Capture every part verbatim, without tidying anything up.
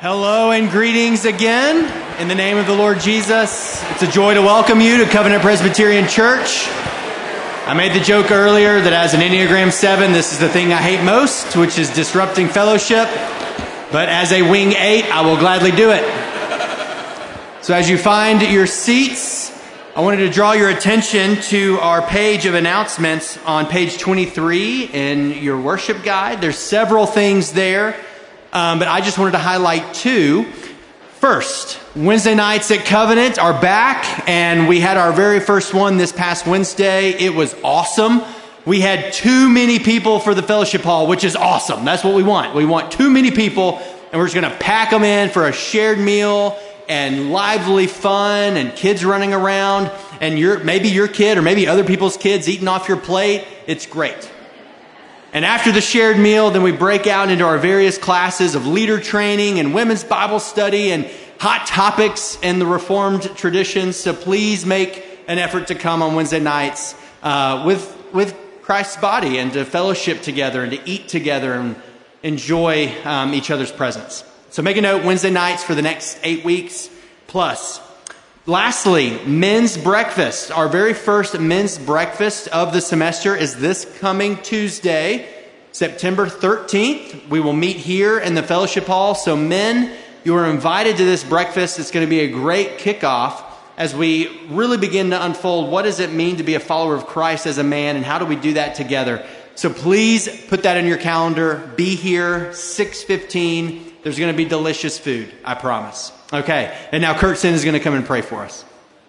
Hello and greetings again. In the name of the Lord Jesus, it's a joy to welcome you to Covenant Presbyterian Church. I made the joke earlier that as an Enneagram seven, this is the thing I hate most, which is disrupting fellowship. But as a wing eight, I will gladly do it. So as you find your seats, I wanted to draw your attention to our page of announcements on page twenty-three in your worship guide. There's several things there. Um, but I just wanted to highlight two. First, Wednesday nights at Covenant are back, and we had our very first one this past Wednesday. It was awesome. We had too many people for the fellowship hall, which is awesome. That's what we want. We want too many people, and we're just going to pack them in for a shared meal and lively fun and kids running around, and your maybe your kid or maybe other people's kids eating off your plate. It's great. And after the shared meal, then we break out into our various classes of leader training and women's Bible study and hot topics in the Reformed traditions. So please make an effort to come on Wednesday nights uh, with with Christ's body and to fellowship together and to eat together and enjoy um, each other's presence. So make a note, Wednesday nights for the next eight weeks plus. Lastly, men's breakfast. Our very first men's breakfast of the semester is this coming Tuesday, September thirteenth. We will meet here in the fellowship hall. So men, you are invited to this breakfast. It's going to be a great kickoff as we really begin to unfold what does it mean to be a follower of Christ as a man and how do we do that together. So please put that in your calendar. Be here, six fifteen. There's going to be delicious food, I promise. Okay, and now Kirkson is going to come and pray for us.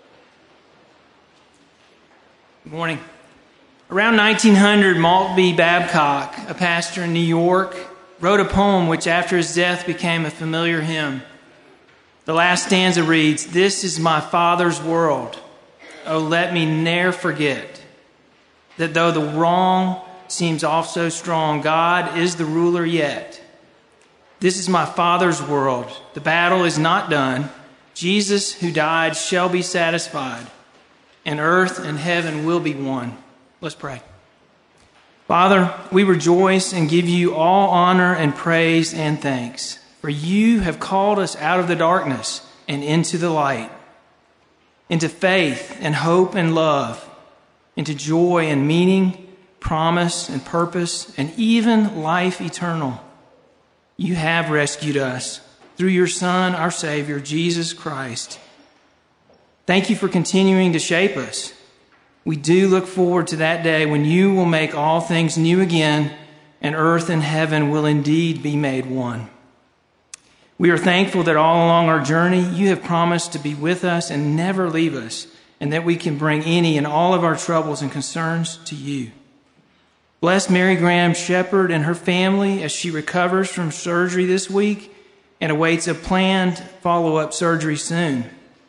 Good morning. Around nineteen hundred, Maltby Babcock, a pastor in New York, wrote a poem which after his death became a familiar hymn. The last stanza reads, "This is my Father's world. Oh, let me ne'er forget that though the wrong seems oft so strong, God is the ruler yet. This is my Father's world. The battle is not done. Jesus who died shall be satisfied, and earth and heaven will be one." Let's pray. Father, we rejoice and give you all honor and praise and thanks, for you have called us out of the darkness and into the light, into faith and hope and love, into joy and meaning, promise and purpose, and even life eternal. You have rescued us through your Son, our Savior, Jesus Christ. Thank you for continuing to shape us. We do look forward to that day when you will make all things new again and earth and heaven will indeed be made one. We are thankful that all along our journey you have promised to be with us and never leave us, and that we can bring any and all of our troubles and concerns to you. Bless Mary Graham Shepherd and her family as she recovers from surgery this week and awaits a planned follow-up surgery soon.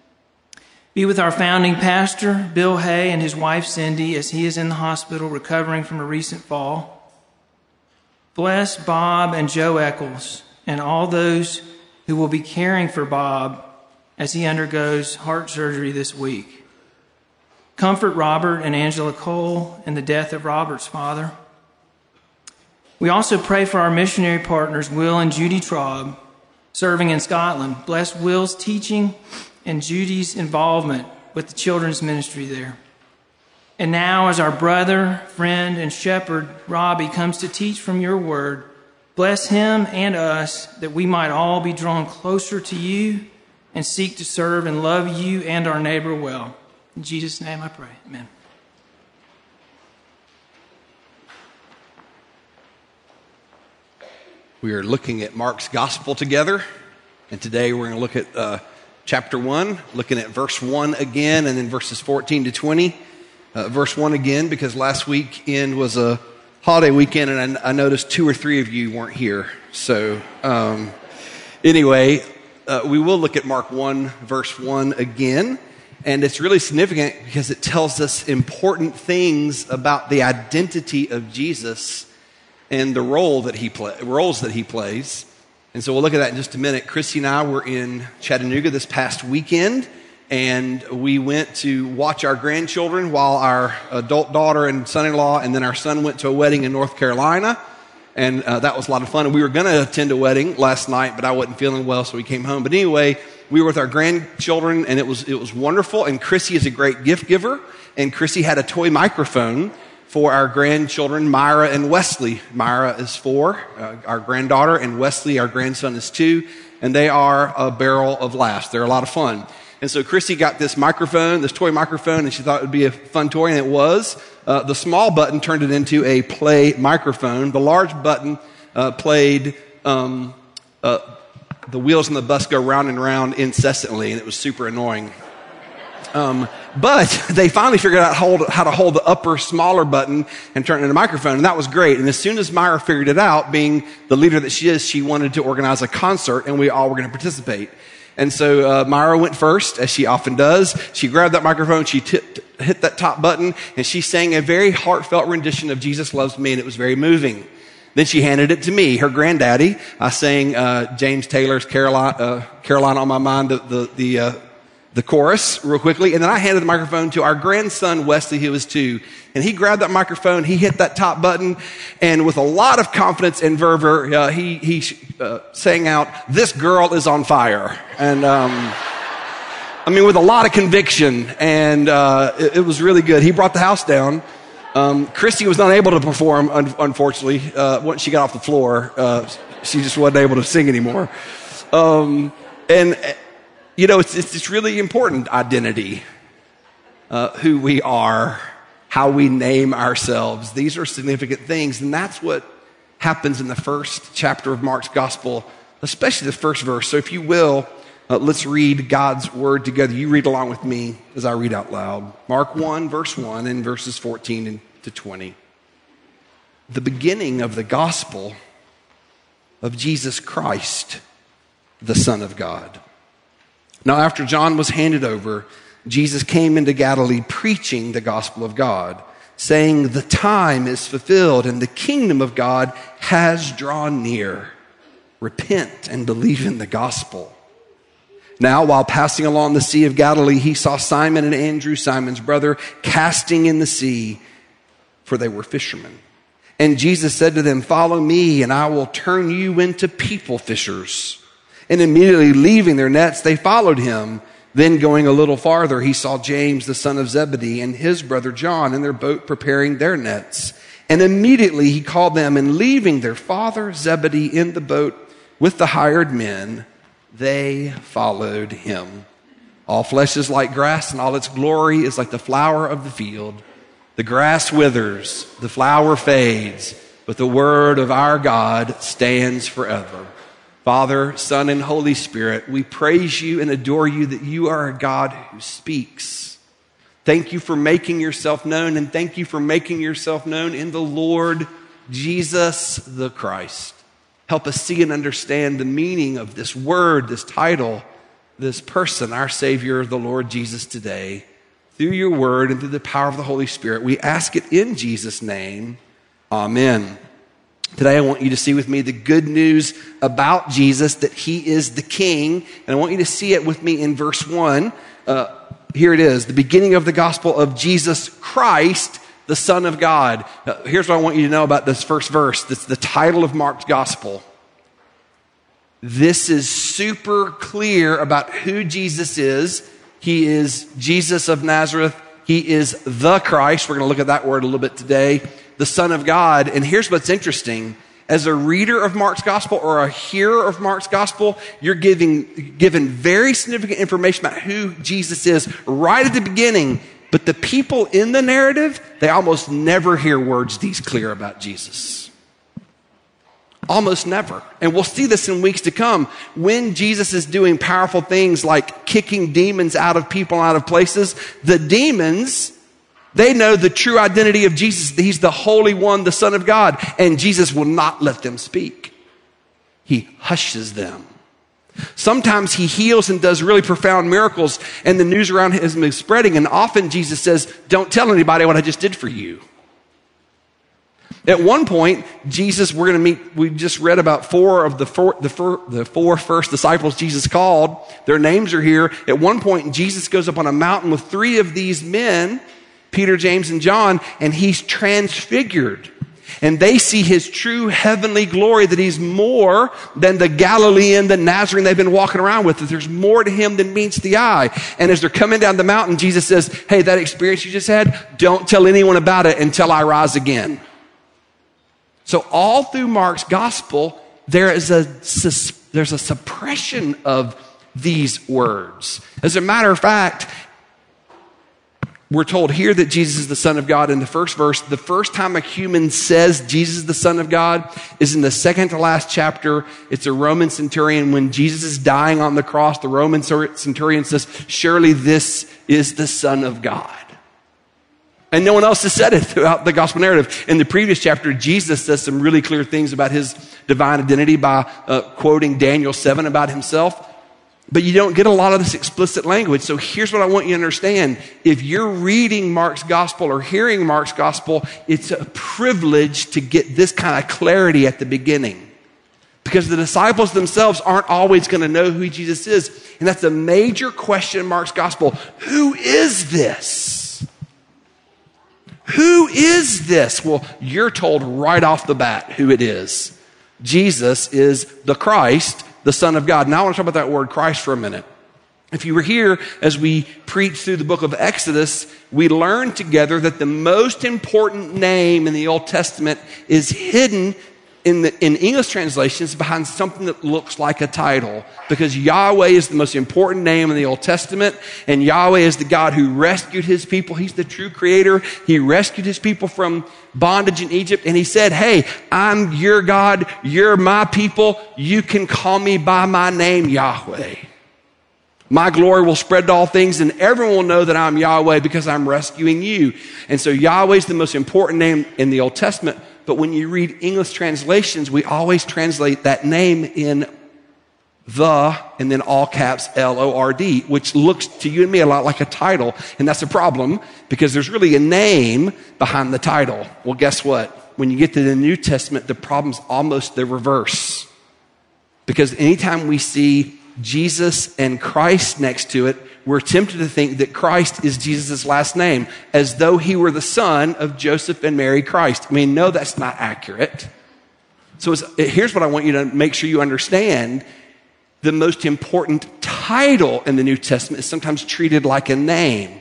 Be with our founding pastor, Bill Hay, and his wife, Cindy, as he is in the hospital recovering from a recent fall. Bless Bob and Joe Eccles and all those who will be caring for Bob as he undergoes heart surgery this week. Comfort Robert and Angela Cole in the death of Robert's father. We also pray for our missionary partners, Will and Judy Traub, serving in Scotland. Bless Will's teaching and Judy's involvement with the children's ministry there. And now, as our brother, friend, and shepherd, Robbie, comes to teach from your word, bless him and us that we might all be drawn closer to you and seek to serve and love you and our neighbor well. In Jesus' name I pray. Amen. We are looking at Mark's gospel together, and today we're going to look at uh, chapter one, looking at verse one again, and then verses fourteen to twenty. Uh, verse one again, because last weekend was a holiday weekend, and I, I noticed two or three of you weren't here. So um, anyway, uh, we will look at Mark one, verse one again. And it's really significant because it tells us important things about the identity of Jesus and the role that he play, roles that he plays. And so we'll look at that in just a minute. Christy and I were in Chattanooga this past weekend, and we went to watch our grandchildren while our adult daughter and son-in-law and then our son went to a wedding in North Carolina. And uh, that was a lot of fun. And we were going to attend a wedding last night, but I wasn't feeling well, so we came home. But anyway, we were with our grandchildren, and it was it was wonderful. And Chrissy is a great gift giver, and Chrissy had a toy microphone for our grandchildren, Myra and Wesley. Myra is four, uh, our granddaughter, and Wesley, our grandson, is two. And they are a barrel of laughs. They're a lot of fun. And so Chrissy got this microphone, this toy microphone, and she thought it would be a fun toy, and it was. Uh, the small button turned it into a play microphone. The large button uh, played um, uh, the wheels on the bus go round and round incessantly, and it was super annoying. Um, but they finally figured out how, hold, how to hold the upper, smaller button and turn it into a microphone, and that was great. And as soon as Myra figured it out, being the leader that she is, she wanted to organize a concert, and we all were going to participate. And so uh, Myra went first, as she often does. She grabbed that microphone, she tipped, hit that top button, and she sang a very heartfelt rendition of Jesus Loves Me, and it was very moving. Then she handed it to me, her granddaddy. I sang uh, James Taylor's Caroline, uh, Caroline on My Mind, the, the, the uh, the chorus real quickly, and then I handed the microphone to our grandson, Wesley, who was two, and he grabbed that microphone, he hit that top button, and with a lot of confidence and fervor, uh, he, he uh, sang out, "This girl is on fire." And, um, I mean, with a lot of conviction, and uh, it, it was really good. He brought the house down. Um, Christy was not able to perform, un- unfortunately. Uh, once she got off the floor, uh, she just wasn't able to sing anymore. Um, and... You know, it's, it's it's really important, identity, uh, who we are, how we name ourselves. These are significant things, and that's what happens in the first chapter of Mark's gospel, especially the first verse. So if you will, uh, let's read God's word together. You read along with me as I read out loud. Mark one, verse one, and verses fourteen to twenty. The beginning of the gospel of Jesus Christ, the Son of God. Now, after John was handed over, Jesus came into Galilee preaching the gospel of God, saying, "The time is fulfilled and the kingdom of God has drawn near. Repent and believe in the gospel." Now, while passing along the Sea of Galilee, he saw Simon and Andrew, Simon's brother, casting in the sea, for they were fishermen. And Jesus said to them, "Follow me, and I will turn you into people fishers." And immediately leaving their nets, they followed him. Then going a little farther, he saw James, the son of Zebedee, and his brother John in their boat preparing their nets. And immediately he called them, and leaving their father Zebedee in the boat with the hired men, they followed him. All flesh is like grass, and all its glory is like the flower of the field. The grass withers, the flower fades, but the word of our God stands forever. Father, Son, and Holy Spirit, we praise you and adore you that you are a God who speaks. Thank you for making yourself known, and thank you for making yourself known in the Lord Jesus the Christ. Help us see and understand the meaning of this word, this title, this person, our Savior, the Lord Jesus, today. Through your word and through the power of the Holy Spirit, we ask it in Jesus' name. Amen. Today I want you to see with me the good news about Jesus, that he is the King. And I want you to see it with me in verse one. Uh, here it is, the beginning of the gospel of Jesus Christ, the Son of God. Uh, here's what I want you to know about this first verse. That's the title of Mark's gospel. This is super clear about who Jesus is. He is Jesus of Nazareth. He is the Christ. We're going to look at that word a little bit today. The Son of God. And here's what's interesting. As a reader of Mark's gospel or a hearer of Mark's gospel, you're giving, given very significant information about who Jesus is right at the beginning. But the people in the narrative, they almost never hear words these clear about Jesus. Almost never. And we'll see this in weeks to come. When Jesus is doing powerful things like kicking demons out of people, out of places, the demons, they know the true identity of Jesus. He's the Holy One, the Son of God. And Jesus will not let them speak. He hushes them. Sometimes he heals and does really profound miracles, and the news around him is spreading. And often Jesus says, "Don't tell anybody what I just did for you." At one point, Jesus, we're going to meet, we just read about four of the four, the four, the four first disciples Jesus called. Their names are here. At one point, Jesus goes up on a mountain with three of these men, Peter, James, and John, and he's transfigured. And they see his true heavenly glory, that he's more than the Galilean, the Nazarene they've been walking around with, that there's more to him than meets the eye. And as they're coming down the mountain, Jesus says, hey, that experience you just had, don't tell anyone about it until I rise again. So all through Mark's gospel, there is a, there's a suppression of these words. As a matter of fact, we're told here that Jesus is the Son of God in the first verse. The first time a human says Jesus is the Son of God is in the second to last chapter. It's a Roman centurion. When Jesus is dying on the cross, the Roman centurion says, surely this is the Son of God. And no one else has said it throughout the gospel narrative. In the previous chapter, Jesus says some really clear things about his divine identity by uh, quoting Daniel seven about himself. But you don't get a lot of this explicit language. So here's what I want you to understand. If you're reading Mark's gospel or hearing Mark's gospel, it's a privilege to get this kind of clarity at the beginning. Because the disciples themselves aren't always going to know who Jesus is. And that's a major question in Mark's gospel. Who is this? Who is this? Well, you're told right off the bat who it is. Jesus is the Christ, the Son of God. Now I want to talk about that word Christ for a minute. If you were here as we preached through the book of Exodus, we learned together that the most important name in the Old Testament is hidden in the in English translations behind something that looks like a title. Because Yahweh is the most important name in the Old Testament, and Yahweh is the God who rescued his people. He's the true creator. He rescued his people from bondage in Egypt, and he said, hey, I'm your God, you're my people, you can call me by my name, Yahweh. My glory will spread to all things, and everyone will know that I'm Yahweh because I'm rescuing you. And so Yahweh is the most important name in the Old Testament. But when you read English translations, we always translate that name in the, and then all caps L O R D, which looks to you and me a lot like a title. And that's a problem because there's really a name behind the title. Well, guess what? When you get to the New Testament, the problem's almost the reverse. Because anytime we see Jesus and Christ next to it, we're tempted to think that Christ is Jesus' last name, as though he were the son of Joseph and Mary Christ. I mean, no, that's not accurate. So it's, here's what I want you to make sure you understand. The most important title in the New Testament is sometimes treated like a name.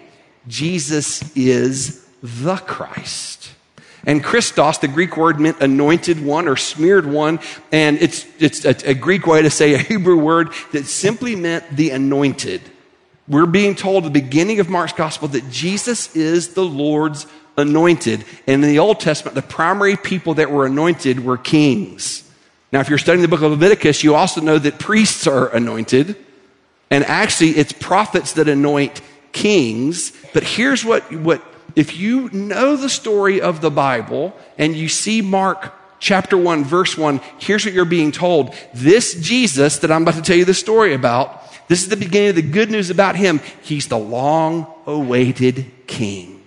Jesus is the Christ. And Christos, the Greek word, meant anointed one or smeared one. And it's, it's a, a Greek way to say a Hebrew word that simply meant the anointed. We're being told at the beginning of Mark's gospel that Jesus is the Lord's anointed. And in the Old Testament, the primary people that were anointed were kings. Now, if you're studying the book of Leviticus, you also know that priests are anointed. And actually, it's prophets that anoint kings. But here's what, what if you know the story of the Bible and you see Mark chapter one, verse one, here's what you're being told. This Jesus that I'm about to tell you the story about, this is the beginning of the good news about him. He's the long-awaited king.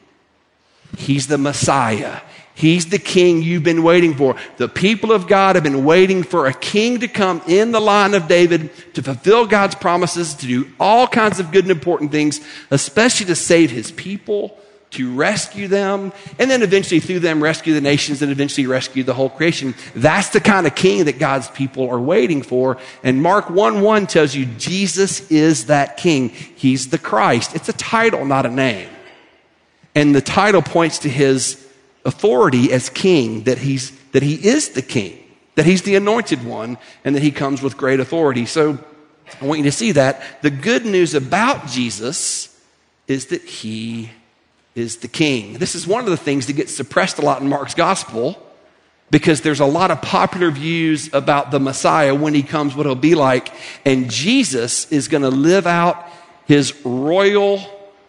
He's the Messiah. He's the king you've been waiting for. The people of God have been waiting for a king to come in the line of David to fulfill God's promises, to do all kinds of good and important things, especially to save his people, to rescue them, and then eventually through them rescue the nations and eventually rescue the whole creation. That's the kind of king that God's people are waiting for. And Mark one one tells you Jesus is that king. He's the Christ. It's a title, not a name. And the title points to his authority as king, that he's that he is the king, that he's the anointed one, and that he comes with great authority. So I want you to see that. The good news about Jesus is that he is the king. This is one of the things that gets suppressed a lot in Mark's gospel, because there's a lot of popular views about the Messiah, when he comes, what he'll be like. And Jesus is going to live out his royal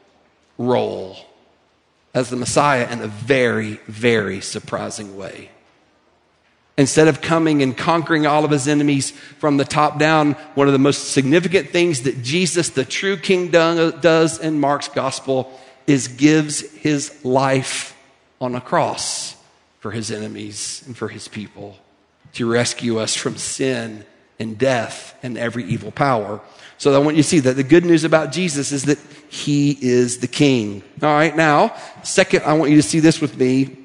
role as the Messiah in a very, very surprising way. Instead of coming and conquering all of his enemies from the top down, one of the most significant things that Jesus, the true king, does in Mark's gospel is gives his life on a cross for his enemies and for his people, to rescue us from sin and death and every evil power. So I want you to see that the good news about Jesus is that he is the king. All right, now, second, I want you to see this with me.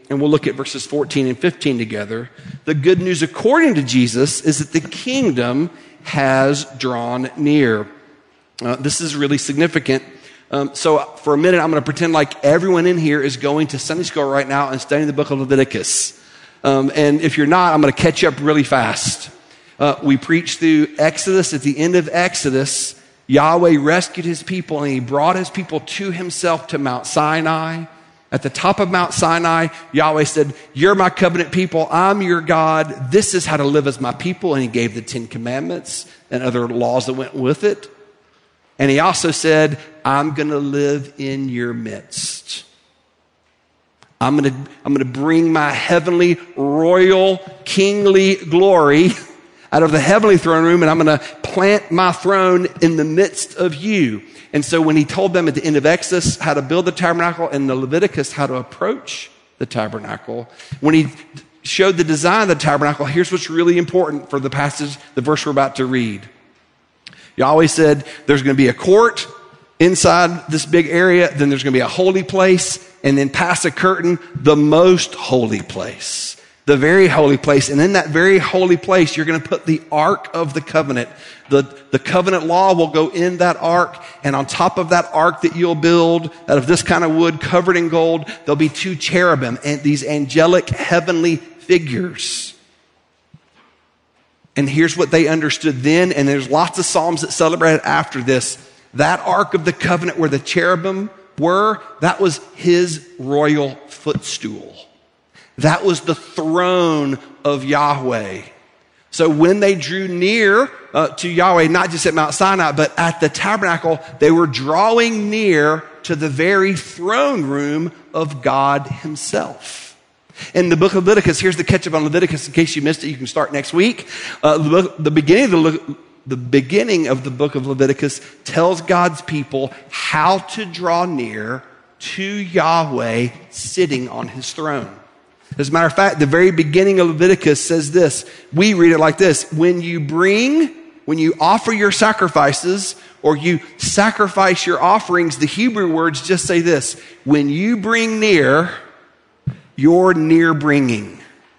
and we'll look at verses fourteen and fifteen together. The good news according to Jesus is that the kingdom has drawn near. Uh, this is really significant. Um, so for a minute, I'm going to pretend like everyone in here is going to Sunday school right now and studying the book of Leviticus. Um, and if you're not, I'm going to catch you up really fast. Uh, we preached through Exodus. At the end of Exodus, Yahweh rescued his people and he brought his people to himself to Mount Sinai. At the top of Mount Sinai, Yahweh said, "You're my covenant people. I'm your God. This is how to live as my people." And he gave the Ten Commandments and other laws that went with it. And he also said, "I'm going to live in your midst. I'm going to, I'm going to bring my heavenly, royal, kingly glory out of the heavenly throne room, and I'm going to plant my throne in the midst of you." And so when he told them at the end of Exodus how to build the tabernacle and the Leviticus how to approach the tabernacle, when he showed the design of the tabernacle, here's what's really important for the passage, the verse we're about to read. Yahweh said there's going to be a court inside this big area, then there's going to be a holy place, and then past a curtain, the most holy place. The very holy place. And in that very holy place, you're going to put the Ark of the Covenant. The, the covenant law will go in that ark, and on top of that ark that you'll build out of this kind of wood covered in gold, there'll be two cherubim and these angelic heavenly figures. And here's what they understood then, and there's lots of Psalms that celebrate it after this. That Ark of the Covenant where the cherubim were, that was his royal footstool. That was the throne of Yahweh. So when they drew near uh, to Yahweh, not just at Mount Sinai, but at the tabernacle, they were drawing near to the very throne room of God himself. In the book of Leviticus, here's the catch up on Leviticus. In case you missed it, you can start next week. Uh, the, the beginning of the, the beginning of the book of Leviticus tells God's people how to draw near to Yahweh sitting on his throne. As a matter of fact, the very beginning of Leviticus says this. We read it like this. When you bring, when you offer your sacrifices or you sacrifice your offerings, the Hebrew words just say this. When you bring near, you're near bringing.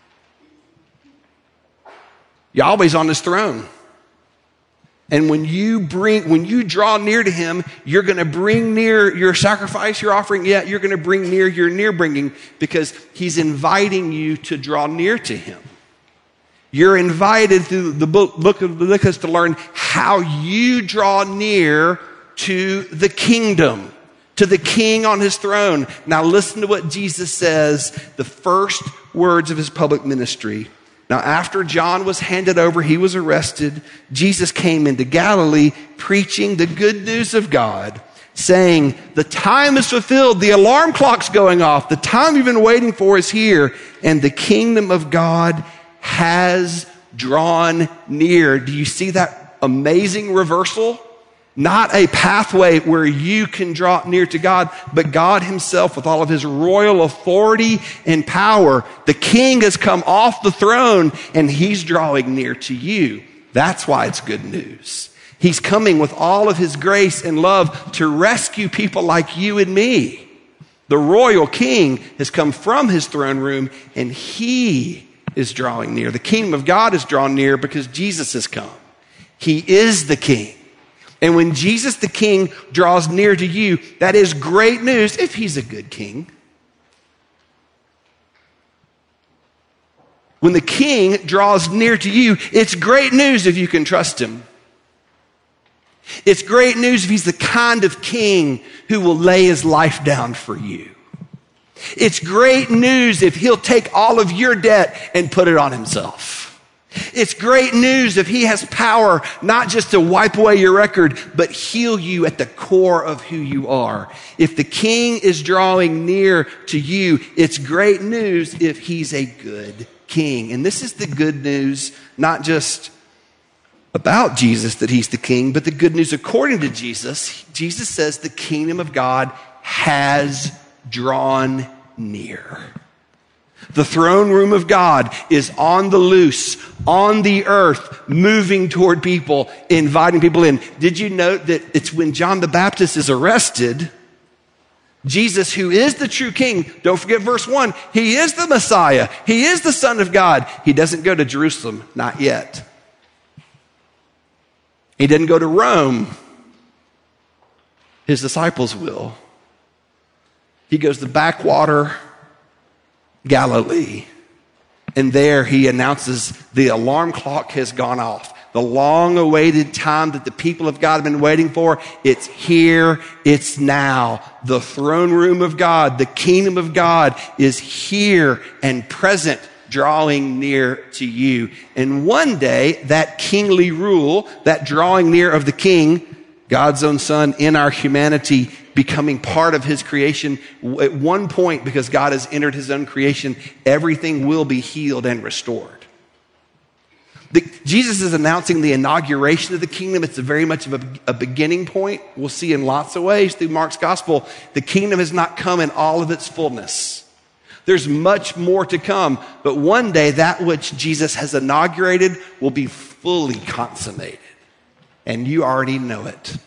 Yahweh's on his throne. And when you bring, when you draw near to him, you're going to bring near your sacrifice, your offering. Yeah, you're going to bring near your near bringing because he's inviting you to draw near to him. You're invited through the book, book of Leviticus to learn how you draw near to the kingdom, to the king on his throne. Now listen to what Jesus says, the first words of his public ministry. Now, after John was handed over, he was arrested. Jesus came into Galilee preaching the good news of God, saying, the time is fulfilled. The alarm clock's going off. The time you've been waiting for is here. And the kingdom of God has drawn near. Do you see that amazing reversal? Not a pathway where you can draw near to God, but God himself with all of his royal authority and power. The king has come off the throne and he's drawing near to you. That's why it's good news. He's coming with all of his grace and love to rescue people like you and me. The royal king has come from his throne room and he is drawing near. The kingdom of God is drawn near because Jesus has come. He is the king. And when Jesus the King draws near to you, that is great news if he's a good king. When the king draws near to you, it's great news if you can trust him. It's great news if he's the kind of king who will lay his life down for you. It's great news if he'll take all of your debt and put it on himself. It's great news if he has power not just to wipe away your record, but heal you at the core of who you are. If the king is drawing near to you, it's great news if he's a good king. And this is the good news, not just about Jesus that he's the king, but the good news according to Jesus. Jesus says the kingdom of God has drawn near. The throne room of God is on the loose, on the earth, moving toward people, inviting people in. Did you note that it's when John the Baptist is arrested Jesus, who is the true king, don't forget verse one, he is the Messiah. He is the Son of God. He doesn't go to Jerusalem, not yet. He didn't go to Rome. His disciples will. He goes to backwater Galilee. And there he announces the alarm clock has gone off. The long-awaited time that the people of God have been waiting for, it's here, it's now. The throne room of God, the kingdom of God is here and present, drawing near to you. And one day, that kingly rule, that drawing near of the king, God's own son in our humanity, becoming part of his creation, at one point, because God has entered his own creation, everything will be healed and restored. The, Jesus is announcing the inauguration of the kingdom. It's a very much of a, a beginning point. We'll see in lots of ways through Mark's gospel. The kingdom has not come in all of its fullness. There's much more to come. But one day, that which Jesus has inaugurated will be fully consummated. And you already know it.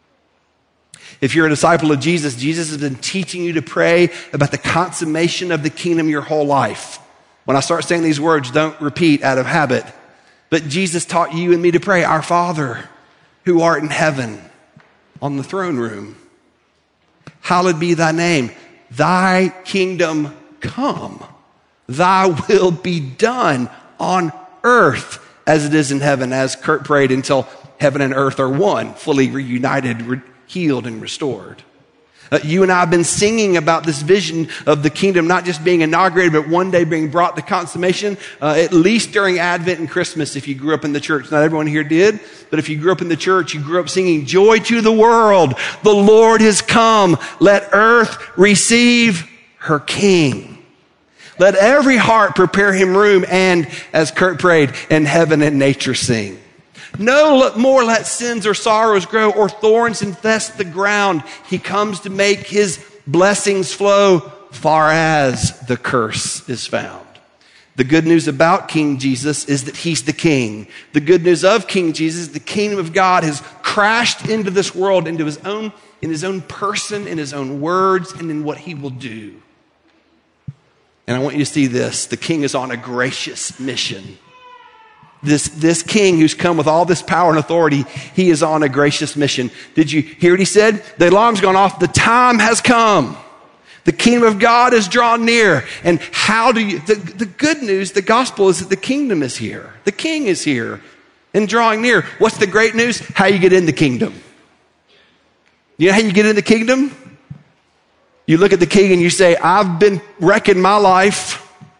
If you're a disciple of Jesus, Jesus has been teaching you to pray about the consummation of the kingdom your whole life. When I start saying these words, don't repeat out of habit. But Jesus taught you and me to pray, Our Father, who art in heaven, on the throne room. Hallowed be thy name. Thy kingdom come. Thy will be done on earth as it is in heaven, as Kurt prayed, until heaven and earth are one, fully reunited, re- healed, and restored. Uh, you and I have been singing about this vision of the kingdom not just being inaugurated, but one day being brought to consummation, uh, at least during Advent and Christmas if you grew up in the church. Not everyone here did, but if you grew up in the church, you grew up singing, Joy to the world, the Lord is come. Let earth receive her King. Let every heart prepare him room, and, as Kurt prayed, and heaven and nature sing. No more let sins or sorrows grow or thorns infest the ground. He comes to make his blessings flow far as the curse is found. The good news about King Jesus is that he's the king. The good news of King Jesus, the kingdom of God has crashed into this world, into his own, in his own person, in his own words, and in what he will do. And I want you to see this. The king is on a gracious mission. This, this king who's come with all this power and authority, he is on a gracious mission. Did you hear what he said? The alarm's gone off. The time has come. The kingdom of God is drawn near. And how do you, the, the good news, the gospel is that the kingdom is here. The king is here and drawing near. What's the great news? How you get in the kingdom. You know how you get in the kingdom? You look at the king and you say, I've been wrecking my life.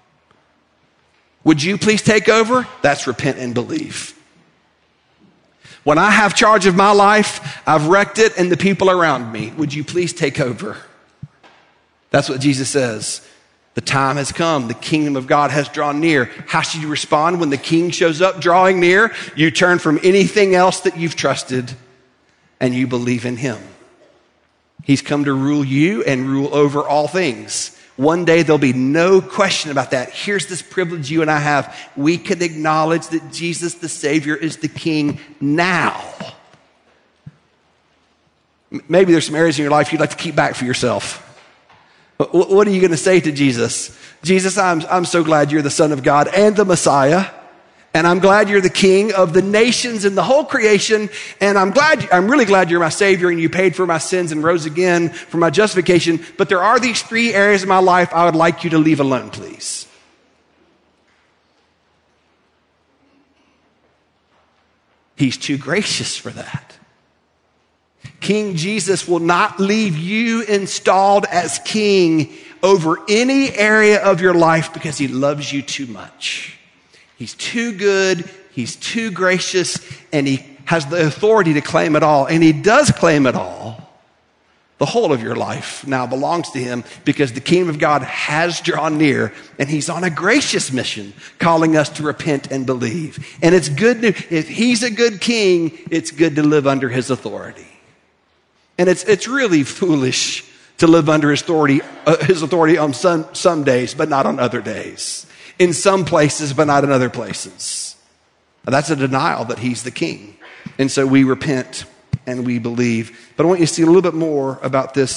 Would you please take over? That's repent and believe. When I have charge of my life, I've wrecked it and the people around me. Would you please take over? That's what Jesus says. The time has come. The kingdom of God has drawn near. How should you respond when the king shows up drawing near? You turn from anything else that you've trusted and you believe in him. He's come to rule you and rule over all things. One day there'll be no question about that. Here's this privilege you and I have. We can acknowledge that Jesus the Savior is the King now. Maybe there's some areas in your life you'd like to keep back for yourself. What are you going to say to Jesus? Jesus, I'm, I'm so glad you're the Son of God and the Messiah. And I'm glad you're the King of the nations and the whole creation. And I'm glad, I'm really glad you're my Savior and you paid for my sins and rose again for my justification. But there are these three areas of my life I would like you to leave alone, please. He's too gracious for that. King Jesus will not leave you installed as king over any area of your life because he loves you too much. He's too good, he's too gracious, and he has the authority to claim it all. And he does claim it all. The whole of your life now belongs to him because the kingdom of God has drawn near, and he's on a gracious mission calling us to repent and believe. And it's good news. If he's a good king, it's good to live under his authority. And it's it's really foolish to live under his authority, uh, his authority on some, some days, but not on other days. In some places, but not in other places. Now, that's a denial that he's the king. And so we repent and we believe. But I want you to see a little bit more about this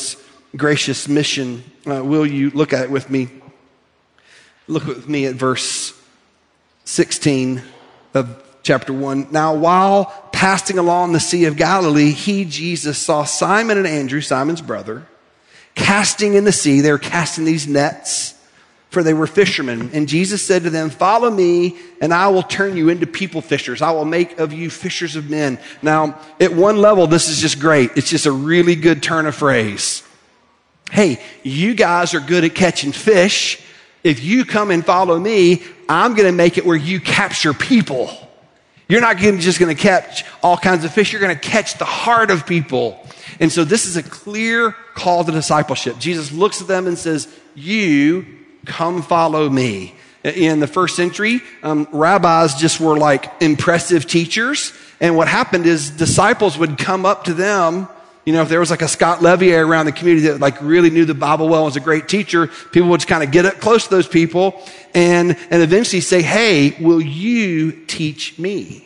gracious mission. Uh, will you look at it with me? Look with me at verse sixteen of chapter one. Now, while passing along the Sea of Galilee, he, Jesus, saw Simon and Andrew, Simon's brother, casting in the sea. They were casting these nets, for they were fishermen. And Jesus said to them, follow me, and I will turn you into people fishers. I will make of you fishers of men. Now, at one level, this is just great. It's just a really good turn of phrase. Hey, you guys are good at catching fish. If you come and follow me, I'm going to make it where you capture people. You're not just going to catch all kinds of fish. You're going to catch the heart of people. And so this is a clear call to discipleship. Jesus looks at them and says, you come follow me. In the first century, um, rabbis just were like impressive teachers. And what happened is disciples would come up to them. You know, if there was like a Scott Levier around the community that like really knew the Bible well and was a great teacher, people would just kind of get up close to those people and, and eventually say, hey, will you teach me?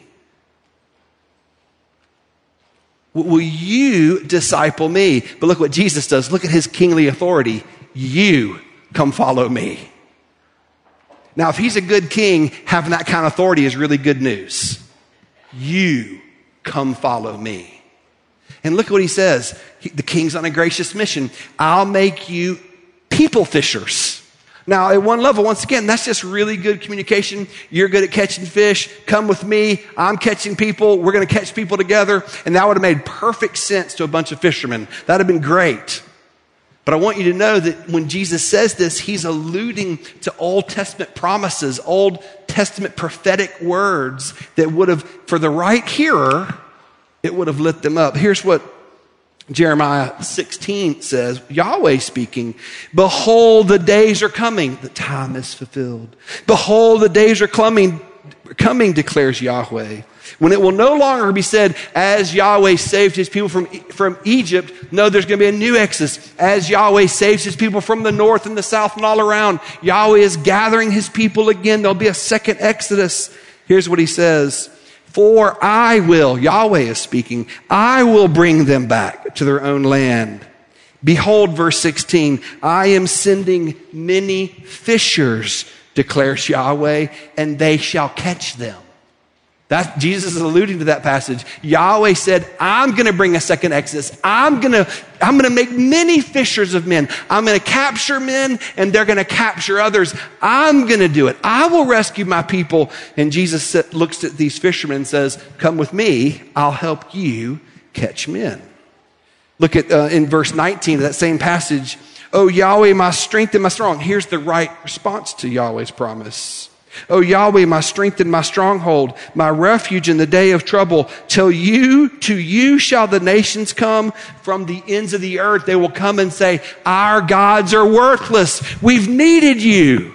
Will you disciple me? But look what Jesus does. Look at his kingly authority. You come follow me. Now, if he's a good king, having that kind of authority is really good news. You come follow me. And look what he says. He, the king's on a gracious mission. I'll make you people fishers. Now, at one level, once again, that's just really good communication. You're good at catching fish. Come with me. I'm catching people. We're going to catch people together. And that would have made perfect sense to a bunch of fishermen. That would have been great. But I want you to know that when Jesus says this, he's alluding to Old Testament promises, Old Testament prophetic words that would have, for the right hearer, it would have lit them up. Here's what Jeremiah sixteen says, Yahweh speaking, behold, the days are coming. The time is fulfilled. Behold, the days are coming, coming, declares Yahweh, when it will no longer be said, as Yahweh saved his people from, from Egypt. No, there's going to be a new Exodus. As Yahweh saves his people from the north and the south and all around, Yahweh is gathering his people again. There'll be a second Exodus. Here's what he says. For I will, Yahweh is speaking, I will bring them back to their own land. Behold, verse sixteen, I am sending many fishers, declares Yahweh, and they shall catch them. That, Jesus is alluding to that passage. Yahweh said, I'm going to bring a second Exodus. I'm going to, I'm going to make many fishers of men. I'm going to capture men and they're going to capture others. I'm going to do it. I will rescue my people. And Jesus looks at these fishermen and says, come with me. I'll help you catch men. Look at uh, in verse nineteen of that same passage. Oh, Yahweh, my strength and my strong. Here's the right response to Yahweh's promise. Oh, Yahweh, my strength and my stronghold, my refuge in the day of trouble. Till you, to you shall the nations come from the ends of the earth. They will come and say, our gods are worthless. We've needed you.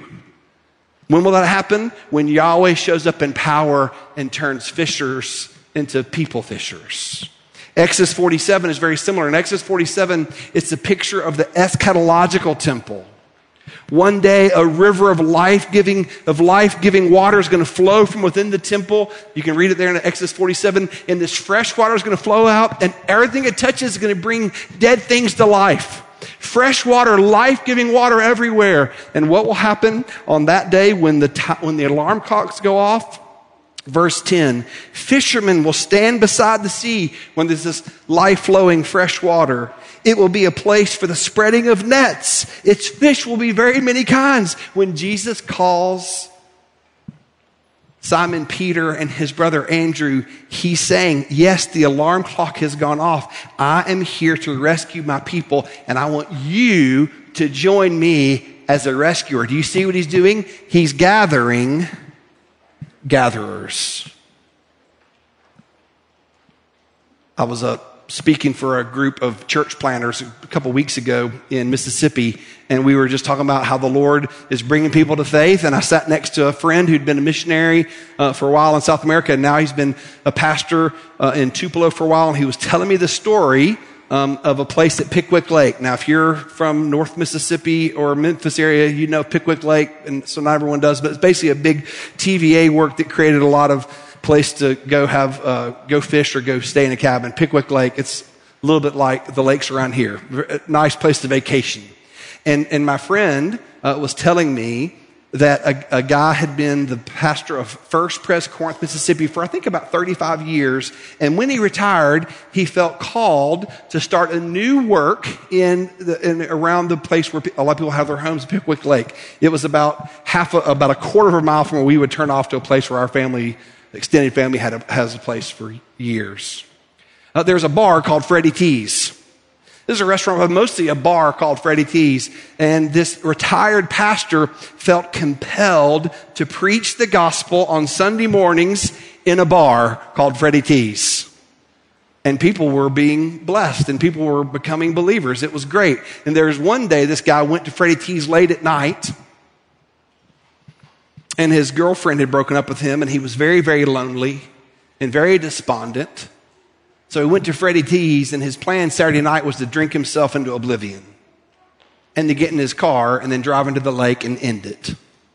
When will that happen? When Yahweh shows up in power and turns fishers into people fishers. Exodus forty-seven is very similar. In Exodus forty-seven, it's a picture of the eschatological temple. One day, a river of life-giving, of life-giving water is going to flow from within the temple. You can read it there in Exodus forty-seven. And this fresh water is going to flow out, and everything it touches is going to bring dead things to life. Fresh water, life-giving water everywhere. And what will happen on that day when the t- when the alarm clocks go off? Verse ten, fishermen will stand beside the sea when there's this life-flowing fresh water. It will be a place for the spreading of nets. Its fish will be very many kinds. When Jesus calls Simon Peter and his brother Andrew, he's saying, yes, the alarm clock has gone off. I am here to rescue my people, and I want you to join me as a rescuer. Do you see what he's doing? He's gathering gatherers. I was uh, speaking for a group of church planners a couple weeks ago in Mississippi, and we were just talking about how the Lord is bringing people to faith. And I sat next to a friend who'd been a missionary uh, for a while in South America, and now he's been a pastor uh, in Tupelo for a while, and he was telling me the story Um, of a place at Pickwick Lake. Now, if you're from North Mississippi or Memphis area, you know Pickwick Lake, and so not everyone does, but it's basically a big T V A work that created a lot of place to go have, uh, go fish or go stay in a cabin. Pickwick Lake, it's a little bit like the lakes around here. A nice place to vacation. And, and my friend uh, was telling me that a, a guy had been the pastor of First Pres Corinth, Mississippi for I think about thirty-five years. And when he retired, he felt called to start a new work in, the, in around the place where a lot of people have their homes, Pickwick Lake. It was about half a, about a quarter of a mile from where we would turn off to a place where our family, extended family, had a, has a place for years. Uh, there's a bar called Freddie T's. This is a restaurant, but mostly a bar called Freddie T's. And this retired pastor felt compelled to preach the gospel on Sunday mornings in a bar called Freddie T's. And people were being blessed and people were becoming believers. It was great. And there was one day this guy went to Freddie T's late at night. And his girlfriend had broken up with him and he was very, very lonely and very despondent. So he went to Freddie T's, and his plan Saturday night was to drink himself into oblivion and to get in his car and then drive into the lake and end it.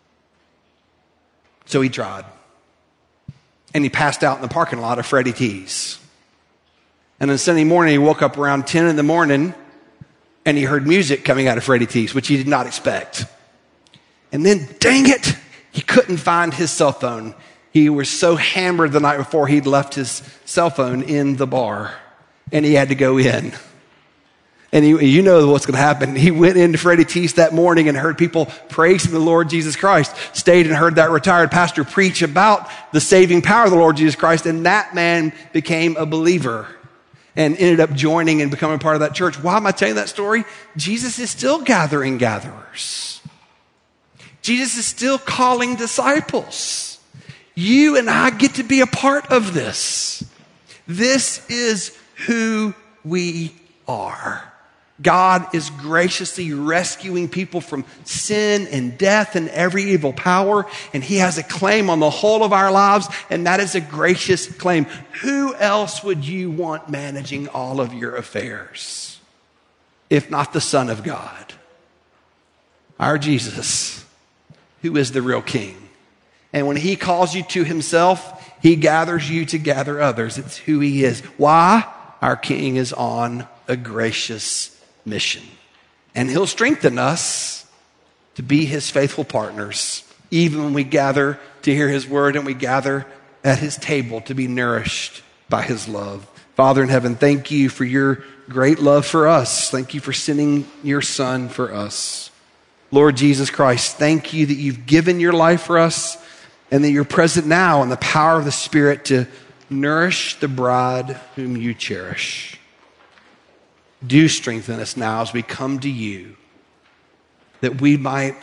So he tried. And he passed out in the parking lot of Freddie T's. And on Sunday morning, he woke up around ten in the morning, and he heard music coming out of Freddie T's, which he did not expect. And then, dang it, he couldn't find his cell phone. He was so hammered the night before he'd left his cell phone in the bar and he had to go in. And he, you know what's going to happen. He went into Freddie T's that morning and heard people praising the Lord Jesus Christ. Stayed and heard that retired pastor preach about the saving power of the Lord Jesus Christ. And that man became a believer and ended up joining and becoming part of that church. Why am I telling that story? Jesus is still gathering gatherers. Jesus is still calling disciples. You and I get to be a part of this. This is who we are. God is graciously rescuing people from sin and death and every evil power, and he has a claim on the whole of our lives, and that is a gracious claim. Who else would you want managing all of your affairs, if not the Son of God, our Jesus, who is the real King? And when he calls you to himself, he gathers you to gather others. It's who he is. Why? Our King is on a gracious mission. And he'll strengthen us to be his faithful partners, even when we gather to hear his word and we gather at his table to be nourished by his love. Father in heaven, thank you for your great love for us. Thank you for sending your Son for us. Lord Jesus Christ, thank you that you've given your life for us, and that you're present now in the power of the Spirit to nourish the bride whom you cherish. Do strengthen us now as we come to you, that we might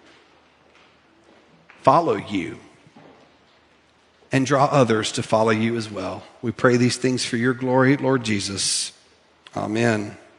follow you and draw others to follow you as well. We pray these things for your glory, Lord Jesus. Amen.